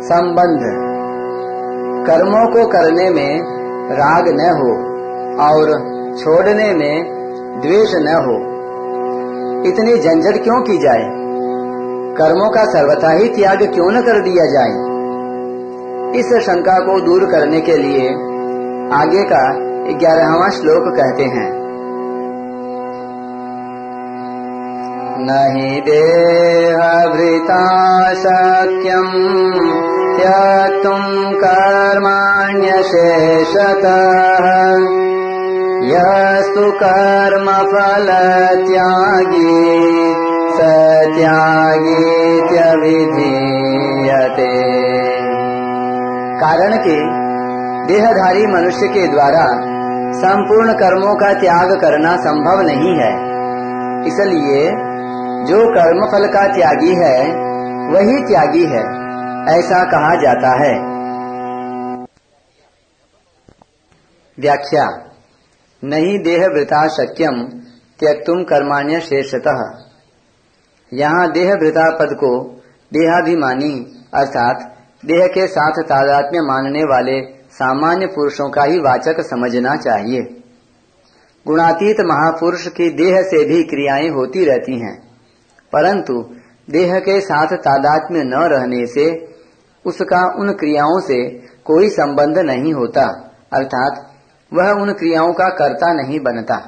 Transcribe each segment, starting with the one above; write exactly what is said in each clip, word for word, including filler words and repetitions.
संबंध। कर्मों को करने में राग न हो और छोड़ने में द्वेष न हो, इतनी झंझट क्यों की जाए? कर्मों का सर्वथा ही त्याग क्यों न कर दिया जाए? इस शंका को दूर करने के लिए आगे का ग्यारहवां श्लोक कहते हैं, नहि देहभृता शक्यं त्यक्तुं कर्माण्यशेषतः यस्तु कर्मफलत्यागी स त्यागीत्यभिधीयते। कारण कि देहधारी मनुष्य के द्वारा संपूर्ण कर्मों का त्याग करना संभव नहीं है, इसलिए जो कर्मफल का त्यागी है वही त्यागी है, ऐसा कहा जाता है। व्याख्या। नहीं देहभृता शक्यम त्यक्तुम कर्माण्य शेषतः। यहाँ देहभृता पद को देहाभिमानी अर्थात देह के साथ तादात्म्य मानने वाले सामान्य पुरुषों का ही वाचक समझना चाहिए। गुणातीत महापुरुष की देह से भी क्रियाएं होती रहती हैं, परंतु देह के साथ तादात्म्य न रहने से उसका उन क्रियाओं से कोई संबंध नहीं होता, अर्थात वह उन क्रियाओं का कर्ता नहीं बनता।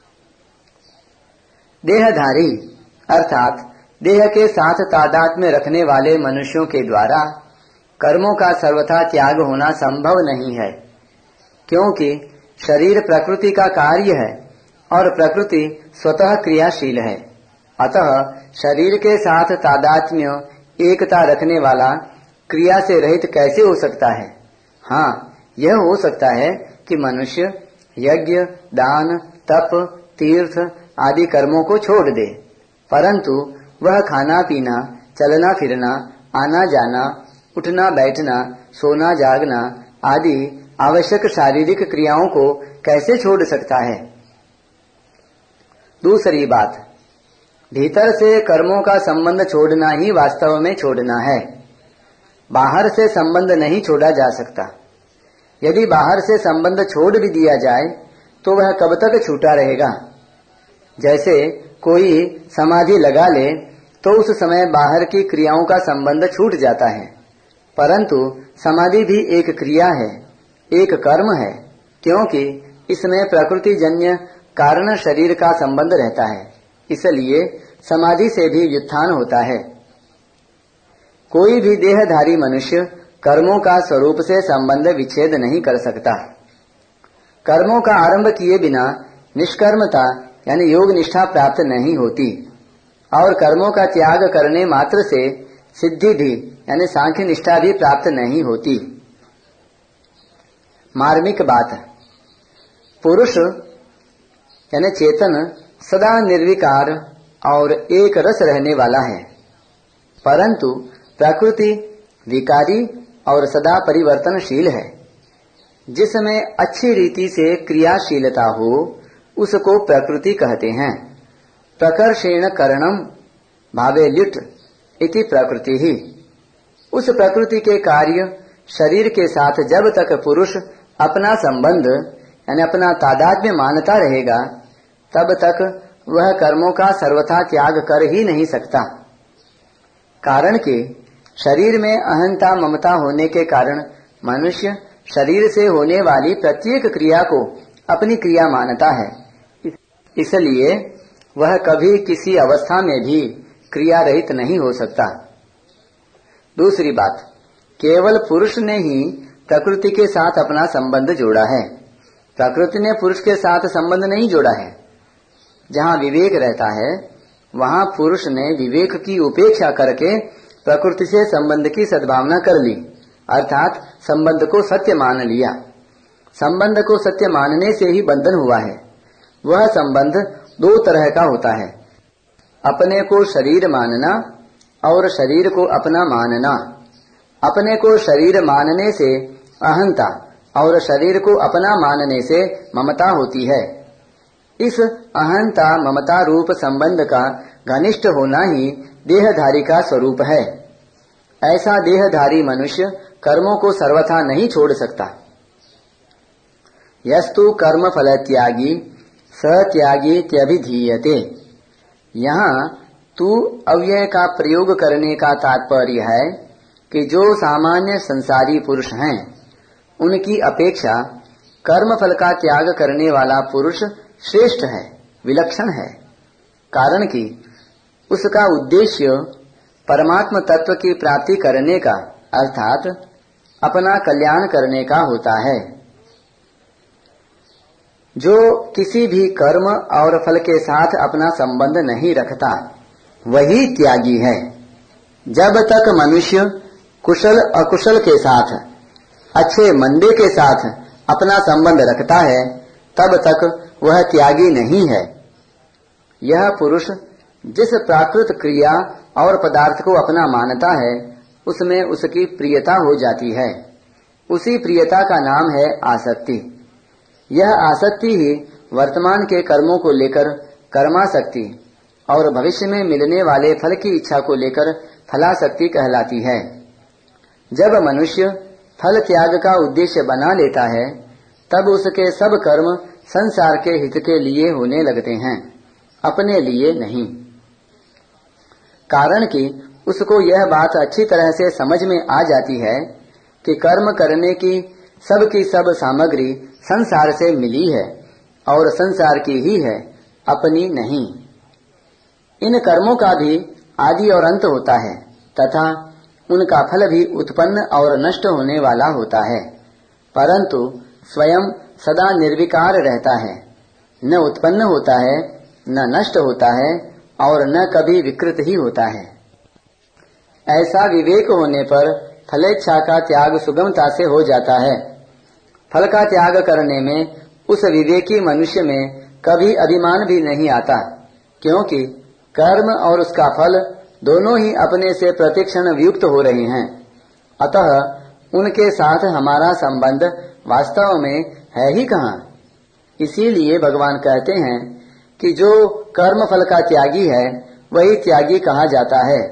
देहधारी अर्थात देह के साथ तादात्म्य रखने वाले मनुष्यों के द्वारा कर्मों का सर्वथा त्याग होना संभव नहीं है, क्योंकि शरीर प्रकृति का कार्य है और प्रकृति स्वतः क्रियाशील है। अतः शरीर के साथ तादात्म्य एकता रखने वाला क्रिया से रहित कैसे हो सकता है? हाँ, यह हो सकता है कि मनुष्य यज्ञ, दान, तप, तीर्थ आदि कर्मों को छोड़ दे, परंतु वह खाना पीना, चलना फिरना, आना जाना, उठना बैठना, सोना जागना आदि आवश्यक शारीरिक क्रियाओं को कैसे छोड़ सकता है? दूसरी बात, भीतर से कर्मों का संबंध छोड़ना ही वास्तव में छोड़ना है, बाहर से संबंध नहीं छोड़ा जा सकता। यदि बाहर से संबंध छोड़ भी दिया जाए तो वह कब तक छूटा रहेगा? जैसे कोई समाधि लगा ले तो उस समय बाहर की क्रियाओं का संबंध छूट जाता है, परंतु समाधि भी एक क्रिया है, एक कर्म है, क्योंकि इसमें प्रकृति जन्य कारण शरीर का संबंध रहता है, इसलिए समाधि से भी व्युत्थान होता है। कोई भी देहधारी मनुष्य कर्मों का स्वरूप से संबंध विच्छेद नहीं कर सकता। कर्मों का आरंभ किए बिना निष्कर्मता यानी योग निष्ठा प्राप्त नहीं होती, और कर्मों का त्याग करने मात्र से सिद्धि भी यानी सांख्य निष्ठा भी प्राप्त नहीं होती। मार्मिक बात, पुरुष यानी चेतन सदा निर्विकार और एक रस रहने वाला है, परंतु प्रकृति विकारी और सदा परिवर्तनशील है। जिसमें अच्छी रीति से क्रियाशीलता हो उसको प्रकृति कहते हैं। प्रकर्षेण करणम भावे लिट इति प्रकृति ही। उस प्रकृति के कार्य शरीर के साथ जब तक पुरुष अपना संबंध यानी अपना तादात्म्य मानता रहेगा, तब तक वह कर्मों का सर्वथा त्याग कर ही नहीं सकता। कारण कि शरीर में अहंता ममता होने के कारण मनुष्य शरीर से होने वाली प्रत्येक क्रिया को अपनी क्रिया मानता है, इसलिए वह कभी किसी अवस्था में भी क्रिया रहित नहीं हो सकता। दूसरी बात, केवल पुरुष ने ही प्रकृति के साथ अपना संबंध जोड़ा है, प्रकृति ने पुरुष के साथ संबंध नहीं जोड़ा है। जहाँ विवेक रहता है वहाँ पुरुष ने विवेक की उपेक्षा करके प्रकृति से संबंध की सद्भावना कर ली, अर्थात संबंध को सत्य मान लिया। संबंध को सत्य मानने से ही बंधन हुआ है। वह संबंध दो तरह का होता है, अपने को शरीर मानना और शरीर को अपना मानना। अपने को शरीर मानने से अहंता और शरीर को अपना मानने से ममता होती है। इस अहंता ममता रूप संबंध का घनिष्ठ होना ही देहधारी का स्वरूप है। ऐसा देहधारी मनुष्य कर्मों को सर्वथा नहीं छोड़ सकता। यस्तु कर्म फल त्यागी स त्यागी त्यभिधीयते। यहाँ तू अव्यय का प्रयोग करने का तात्पर्य है कि जो सामान्य संसारी पुरुष हैं उनकी अपेक्षा कर्म फल का त्याग करने वाला पुरुष श्रेष्ठ है, विलक्षण है। कारण कि उसका उद्देश्य परमात्म तत्व की प्राप्ति करने का अर्थात अपना कल्याण करने का होता है। जो किसी भी कर्म और फल के साथ अपना संबंध नहीं रखता वही त्यागी है। जब तक मनुष्य कुशल अकुशल के साथ, अच्छे मंदे के साथ अपना संबंध रखता है तब तक वह त्यागी नहीं है। यह पुरुष जिस प्राकृत क्रिया और पदार्थ को अपना मानता है उसमें उसकी प्रियता हो जाती है। उसी प्रियता का नाम है आसक्ति। यह आसक्ति ही वर्तमान के कर्मों को लेकर कर्मासक्ति और भविष्य में मिलने वाले फल की इच्छा को लेकर फलासक्ति कहलाती है। जब मनुष्य फल त्याग का उद्देश्य बना लेता है तब उसके सब कर्म संसार के हित के लिए होने लगते हैं, अपने लिए नहीं। कारण कि उसको यह बात अच्छी तरह से समझ में आ जाती है कि कर्म करने की सब की सब सामग्री संसार से मिली है और संसार की ही है, अपनी नहीं। इन कर्मों का भी आदि और अंत होता है तथा उनका फल भी उत्पन्न और नष्ट होने वाला होता है, परंतु स्वयं सदा निर्विकार रहता है, न उत्पन्न होता है, न नष्ट होता है और न कभी विकृत ही होता है। ऐसा विवेक होने पर फलेच्छा का त्याग सुगमता से हो जाता है। फल का त्याग करने में उस विवेकी मनुष्य में कभी अभिमान भी नहीं आता, क्योंकि कर्म और उसका फल दोनों ही अपने से प्रतिक्षण वियुक्त हो रहे हैं। अतः उनके साथ हमारा संबंध वास्तव में है ही कहाँ। इसीलिए भगवान कहते हैं कि जो कर्म फल का त्यागी है वही त्यागी कहा जाता है।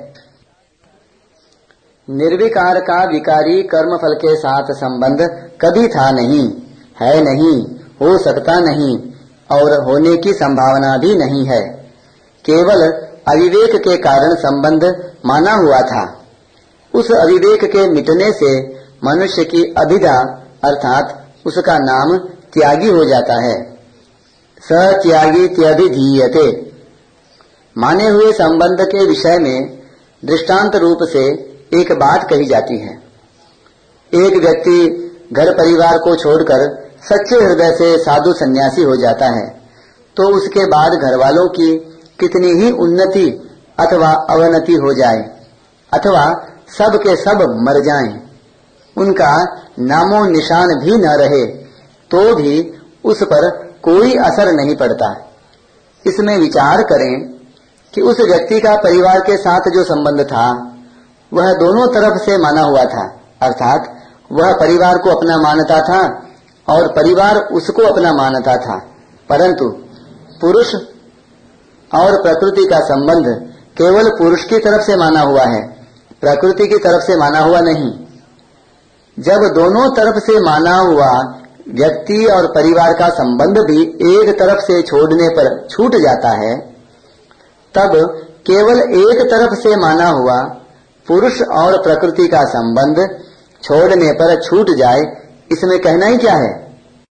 निर्विकार का विकारी कर्म फल के साथ संबंध कभी था नहीं, है नहीं, हो सकता नहीं और होने की संभावना भी नहीं है। केवल अविवेक के कारण संबंध माना हुआ था। उस अविवेक के मिटने से मनुष्य की अभिधा अर्थात उसका नाम त्यागी हो जाता है। स त्यागी त्यभिधीयते। माने हुए संबंध के विषय में दृष्टांत रूप से एक बात कही जाती है। एक व्यक्ति घर परिवार को छोड़कर सच्चे हृदय से साधु सन्यासी हो जाता है तो उसके बाद घर वालों की कितनी ही उन्नति अथवा अवनति हो जाए अथवा सब के सब मर जाएं, उनका नामो निशान भी न रहे तो भी उस पर कोई असर नहीं पड़ता। इसमें विचार करें कि उस व्यक्ति का परिवार के साथ जो संबंध था वह दोनों तरफ से माना हुआ था, अर्थात वह परिवार को अपना मानता था और परिवार उसको अपना मानता था, परंतु पुरुष और प्रकृति का संबंध केवल पुरुष की तरफ से माना हुआ है, प्रकृति की तरफ से माना हुआ नहीं। जब दोनों तरफ से माना हुआ व्यक्ति और परिवार का संबंध भी एक तरफ से छोड़ने पर छूट जाता है तब केवल एक तरफ से माना हुआ पुरुष और प्रकृति का संबंध छोड़ने पर छूट जाए, इसमें कहना ही क्या है।